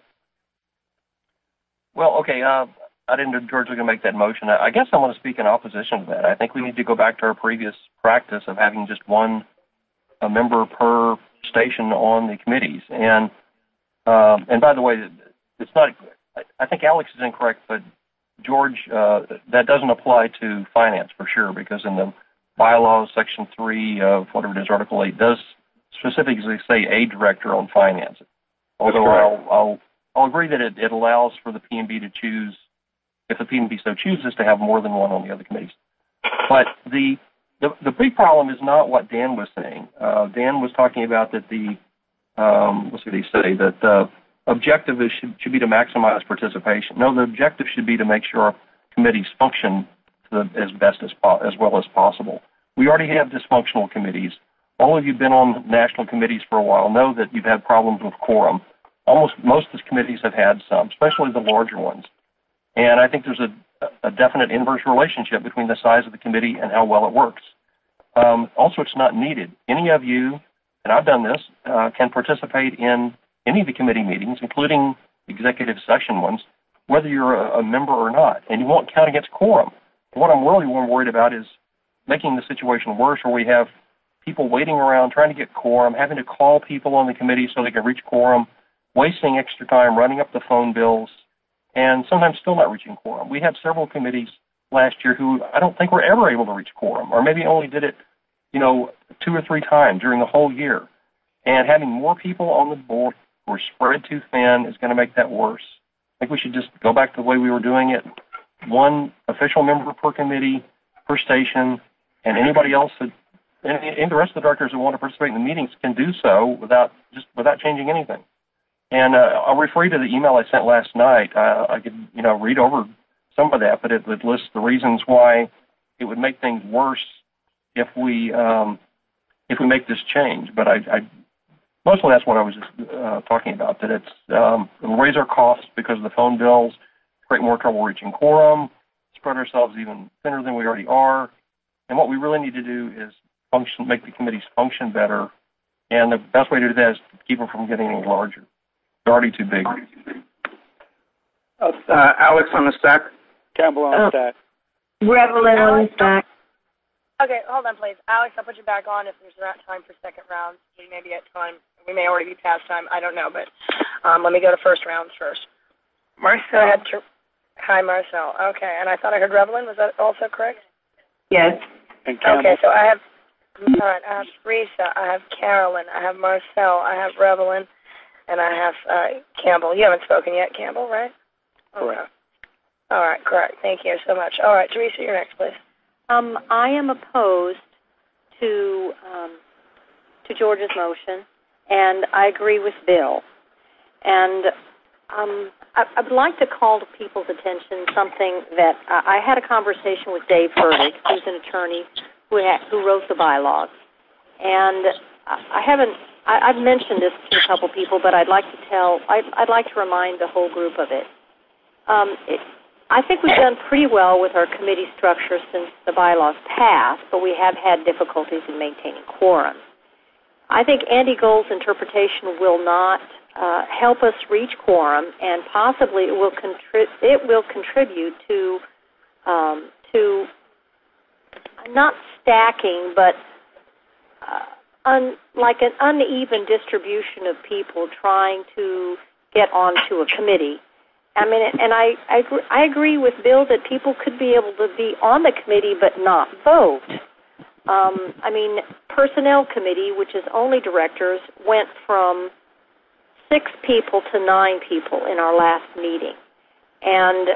Well, okay, uh, I didn't know George was going to make that motion. I guess I want to speak in opposition to that. I think we need to go back to our previous practice of having just one a member per station on the committees. And um, and by the way, it's not. I think Alex is incorrect, but George, uh, that doesn't apply to finance for sure, because in the bylaws, section three of whatever it is, Article eight, does specifically say a director on finance. Although I'll, I'll I'll agree that it, it allows for the P and B to choose, if the P and B so chooses, to have more than one on the other committees. But the the, the big problem is not what Dan was saying. Uh, Dan was talking about that the um, what's what he say that the objective is should, should be to maximize participation. No, the objective should be to make sure our committees function to the, as best as po- as well as possible. We already have dysfunctional committees. All of you have been on national committees for a while know that you've had problems with quorum. Almost most of the committees have had some, especially the larger ones. And I think there's a, a definite inverse relationship between the size of the committee and how well it works. Um, also, it's not needed. Any of you, and I've done this, uh, can participate in any of the committee meetings, including executive session ones, whether you're a, a member or not, and you won't count against quorum. What I'm really more worried about is making the situation worse, where we have people waiting around trying to get quorum, having to call people on the committee so they can reach quorum, wasting extra time, running up the phone bills, and sometimes still not reaching quorum. We had several committees last year who I don't think were ever able to reach quorum, or maybe only did it, you know, two or three times during the whole year. And having more people on the board who are spread too thin is going to make that worse. I think we should just go back to the way we were doing it. One official member per committee, per station, and anybody else that, and, and the rest of the directors who want to participate in the meetings can do so without just without changing anything. And uh, I'll refer you to the email I sent last night. Uh, I could, you know, read over some of that, but it, it lists the reasons why it would make things worse if we um, if we make this change. But I, I mostly that's what I was just uh, talking about. That it's um, it'll raise our costs because of the phone bills, create more trouble reaching quorum, spread ourselves even thinner than we already are. And what we really need to do is function, make the committees function better. And the best way to do that is to keep them from getting any larger. They're already too big. Uh, uh, Alex on the stack. Campbell on the Oh. stack. Revelin on the stack. Okay, hold on, please. Alex, I'll put you back on if there's not time for second rounds. We may be at time. We may already be past time. I don't know, but um, let me go to first rounds first. Marcel. Go ahead. Ter- Hi, Marcel. Okay, and I thought I heard Revelin. Was that also correct? Yes. And Campbell. Okay, so I have, all right, I have Teresa, I have Carolyn, I have Marcel, I have Revelin, and I have uh, Campbell. You haven't spoken yet, Campbell, right? Correct. Okay. All right, correct. Thank you so much. All right, Teresa, you're next, please. Um, I am opposed to um, to George's motion, and I agree with Bill. And um, I, I would like to call to people's attention something that uh, I had a conversation with Dave Fertig, who's an attorney who ha- who wrote the bylaws, and I haven't. I, I've mentioned this to a couple people, but I'd like to tell. I'd, I'd like to remind the whole group of it. Um, it I think we've done pretty well with our committee structure since the bylaws passed, but we have had difficulties in maintaining quorum. I think Andy Gold's interpretation will not uh, help us reach quorum, and possibly it will contri- it will contribute to um, to not stacking, but uh, un- like an uneven distribution of people trying to get onto a committee. I mean, and I, I, agree, I agree with Bill that people could be able to be on the committee but not vote. Um, I mean, Personnel Committee, which is only directors, went from six people to nine people in our last meeting. And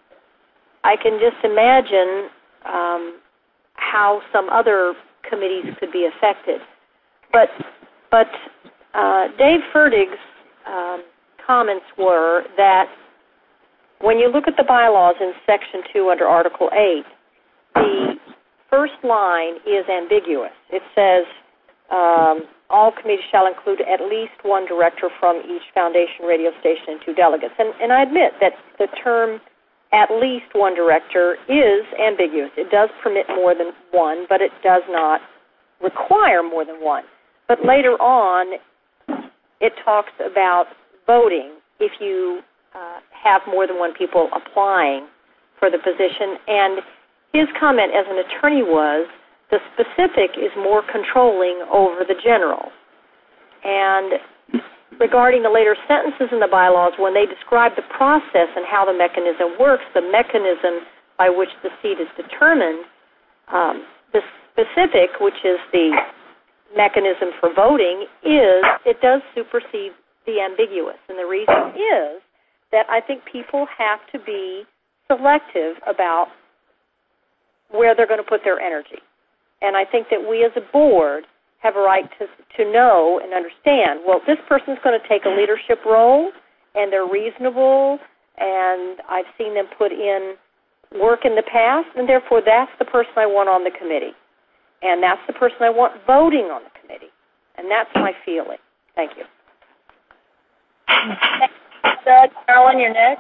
I can just imagine um, how some other committees could be affected. But, but uh, Dave Fertig's um, comments were that when you look at the bylaws in Section two under Article eight, the first line is ambiguous. It says, um, all committees shall include at least one director from each foundation radio station and two delegates. And, and I admit that the term at least one director is ambiguous. It does permit more than one, but it does not require more than one. But later on, it talks about voting if you uh, have more than one people applying for the position. And his comment as an attorney was, the specific is more controlling over the general. And regarding the later sentences in the bylaws, when they describe the process and how the mechanism works, the mechanism by which the seat is determined, um, the specific, which is the mechanism for voting, is it does supersede the ambiguous. And the reason is that I think people have to be selective about where they're going to put their energy. And I think that we as a board have a right to to know and understand, well, this person's going to take a leadership role, and they're reasonable, and I've seen them put in work in the past, and therefore that's the person I want on the committee. And that's the person I want voting on the committee. And that's my feeling. Thank you. Doug, Carolyn, you're next.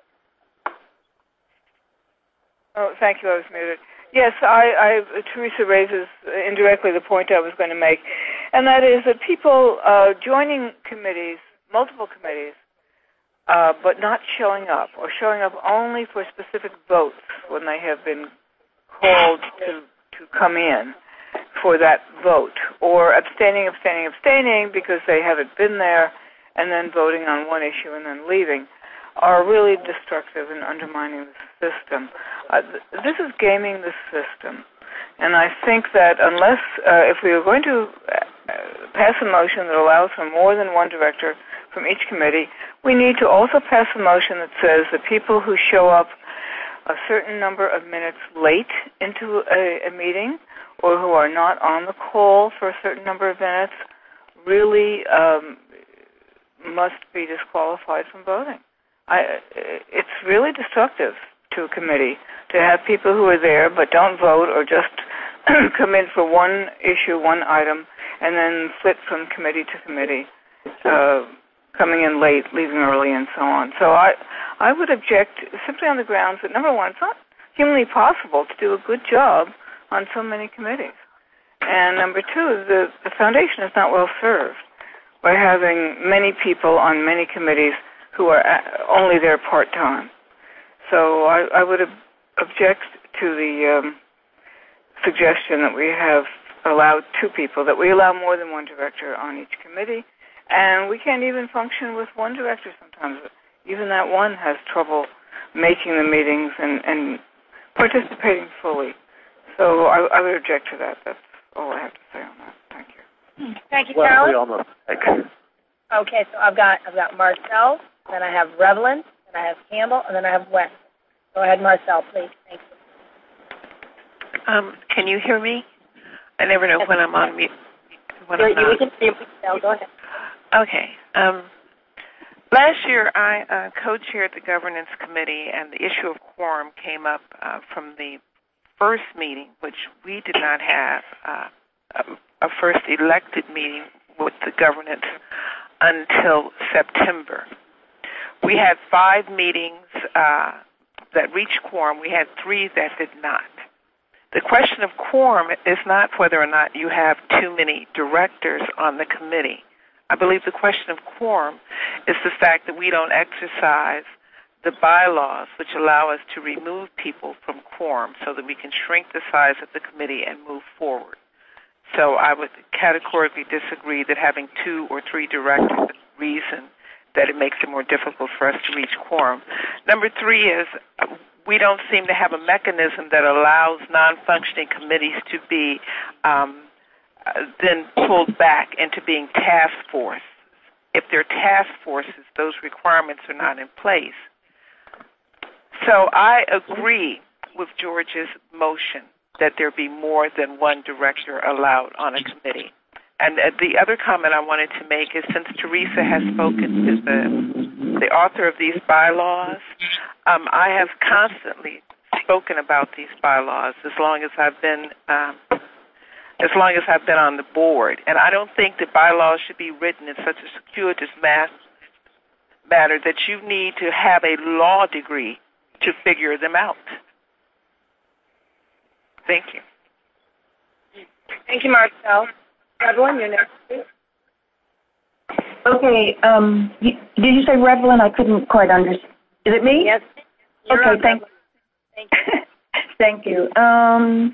Oh, thank you. I was muted. Yes, I, I, Teresa raises indirectly the point I was going to make, and that is that people uh, joining committees, multiple committees, uh, but not showing up, or showing up only for specific votes when they have been called to, to come in for that vote, or abstaining, abstaining, abstaining because they haven't been there, and then voting on one issue and then leaving, are really destructive and undermining the system. Uh, th- this is gaming the system. And I think that unless, uh, if we are going to uh, pass a motion that allows for more than one director from each committee, we need to also pass a motion that says that people who show up a certain number of minutes late into a, a meeting, or who are not on the call for a certain number of minutes, really um, must be disqualified from voting. I, it's really destructive to a committee to have people who are there but don't vote, or just come in for one issue, one item, and then flit from committee to committee, uh, coming in late, leaving early, and so on. So I, I would object simply on the grounds that, number one, it's not humanly possible to do a good job on so many committees. And number two, the, the foundation is not well served by having many people on many committees who are only there part-time. So I, I would ob- object to the um, suggestion that we have allowed two people, that we allow more than one director on each committee, and we can't even function with one director sometimes. Even that one has trouble making the meetings and, and participating fully. So I, I would object to that. That's all I have to say on that. Thank you. Thank you, Well, Carolyn. we almost. Okay, so I've got I've got Marcel, then I have Revlin, then I have Campbell, and then I have West. Go ahead, Marcel, please. Thank you. Um, can you hear me? I never know when I'm on mute. When I'm you not. can hear Marcel. Go ahead. Okay. Um, last year, I uh, co-chaired the governance committee, and the issue of quorum came up uh, from the first meeting, which we did not have uh, a, a first elected meeting with the governance until September. We had five meetings uh, that reached quorum. We had three that did not. The question of quorum is not whether or not you have too many directors on the committee. I believe the question of quorum is the fact that we don't exercise the bylaws which allow us to remove people from quorum so that we can shrink the size of the committee and move forward. So I would categorically disagree that having two or three directors is the reason that it makes it more difficult for us to reach quorum. Number three is we don't seem to have a mechanism that allows non-functioning committees to be um, then pulled back into being task force. If they're task forces, those requirements are not in place. So I agree with George's motion that there be more than one director allowed on a committee. And uh, the other comment I wanted to make is, since Teresa has spoken to the, the author of these bylaws, um, I have constantly spoken about these bylaws as long as I've been um, as long as I've been on the board. And I don't think that bylaws should be written in such a circuitous mass matter that you need to have a law degree to figure them out. Thank you. Thank you, Marcel. Evelyn, you're next, please. Okay. Um, did you say Revlin? I couldn't quite understand. Is it me? Yes. You're okay. on, Thank. Thank you. Thank you. Um,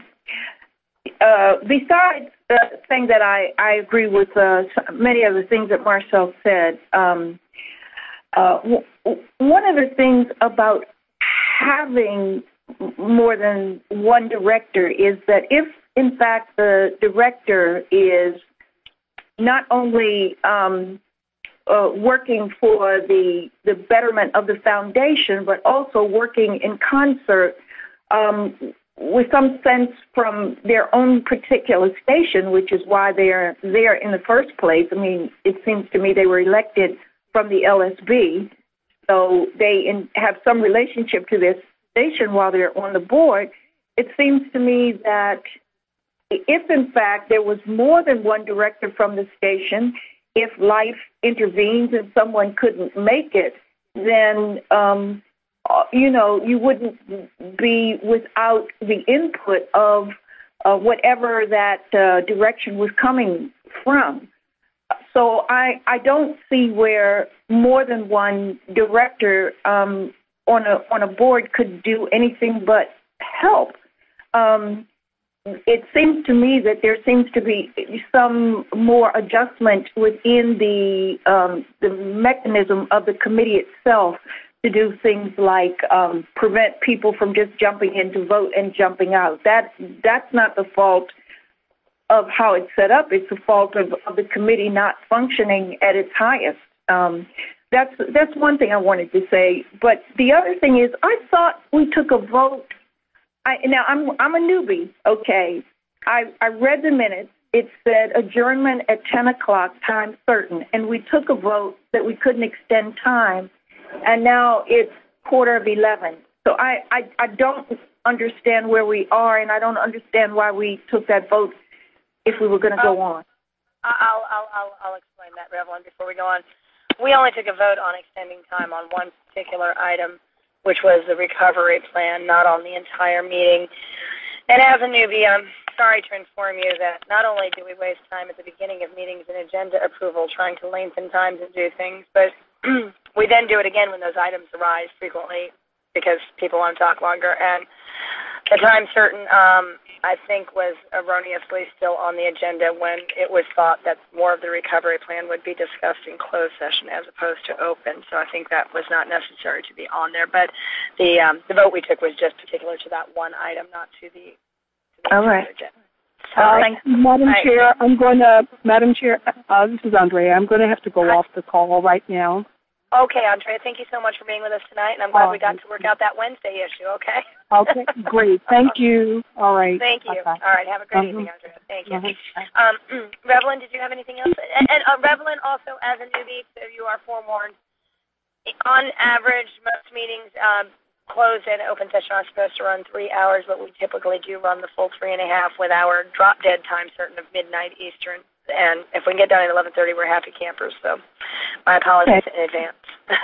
uh, besides uh, saying that I I agree with uh, many of the things that Marcel said, um, uh, w- one of the things about having more than one director is that if, in fact, the director is not only um, uh, working for the the betterment of the foundation, but also working in concert um, with some sense from their own particular station, which is why they're there in the first place. I mean, it seems to me they were elected from the L S B, so they in, have some relationship to this station while they're on the board. It seems to me that if, in fact, there was more than one director from the station, if life intervenes and someone couldn't make it, then, um, you know, you wouldn't be without the input of uh, whatever that uh, direction was coming from. So I, I don't see where more than one director um, on a on a board could do anything but help. Um, it seems to me that there seems to be some more adjustment within the um, the mechanism of the committee itself to do things like um, prevent people from just jumping in to vote and jumping out. That that's not the fault of how it's set up. It's the fault of, of the committee not functioning at its highest. Um, That's that's one thing I wanted to say. But the other thing is, I thought we took a vote. I, now I'm I'm a newbie. Okay, I I read the minutes. It said adjournment at ten o'clock, time certain, and we took a vote that we couldn't extend time, and now it's quarter of eleven. So I I, I don't understand where we are, and I don't understand why we took that vote if we were going to go on. I'll I'll I'll I'll explain that, Revlin, before we go on. We only took a vote on extending time on one particular item, which was the recovery plan, not on the entire meeting. And as a newbie, I'm sorry to inform you that not only do we waste time at the beginning of meetings and agenda approval trying to lengthen times and do things, but we then do it again when those items arise frequently because people want to talk longer. And the time certain, um, I think, was erroneously still on the agenda when it was thought that more of the recovery plan would be discussed in closed session as opposed to open. So I think that was not necessary to be on there. But the um, the vote we took was just particular to that one item, not to the, to the All right. agenda. Uh, Thanks. Madam Right. Chair, I'm going to, Madam Chair, uh, this is Andrea. I'm going to have to go off the call right now. Okay, Andrea, thank you so much for being with us tonight, and I'm glad Oh, we got to work out that Wednesday issue, okay? Okay, great. Thank you. All right. Thank you. Bye-bye. All right, have a great Uh-huh. evening, Andrea. Thank you. Uh-huh. Um, Revlin, did you have anything else? And, and uh, Revlin, also, as a newbie, so you are forewarned, on average, most meetings um, closed and open session are supposed to run three hours, but we typically do run the full three and a half with our drop-dead time certain of midnight Eastern. And if we can get done at eleven thirty, we're happy campers. So my apologies Okay. in advance.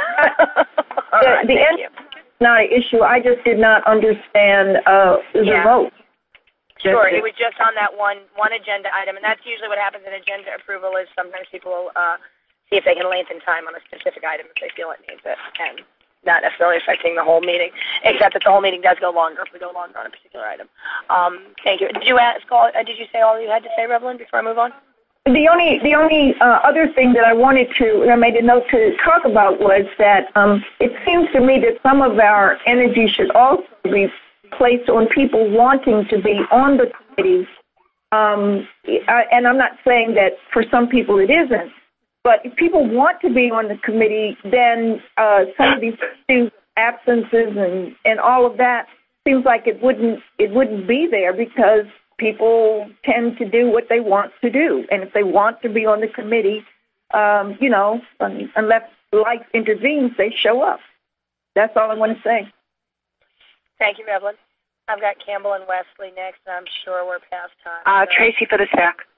the right, the thank end is not an issue. I just did not understand uh, the Yeah. vote. Sure, Just- it was just on that one one agenda item, and that's usually what happens in agenda approval is sometimes people will uh, see if they can lengthen time on a specific item if they feel it needs it, and not necessarily affecting the whole meeting, except that the whole meeting does go longer if we go longer on a particular item. Um, thank you. Did you ask all, uh, did you say all you had to say, Revlin, before I move on? The only the only uh, other thing that I wanted to, I made a note to talk about was that um, it seems to me that some of our energy should also be placed on people wanting to be on the committee. Um, I, and I'm not saying that for some people it isn't, but if people want to be on the committee, then uh, some of these absences and, and all of that seems like it wouldn't it wouldn't be there because people tend to do what they want to do. And if they want to be on the committee, um, you know, unless life intervenes, they show up. That's all I want to say. Thank you, Revlin. I've got Campbell and Wesley next, and I'm sure we're past time. Uh, so. Tracy for the S A C.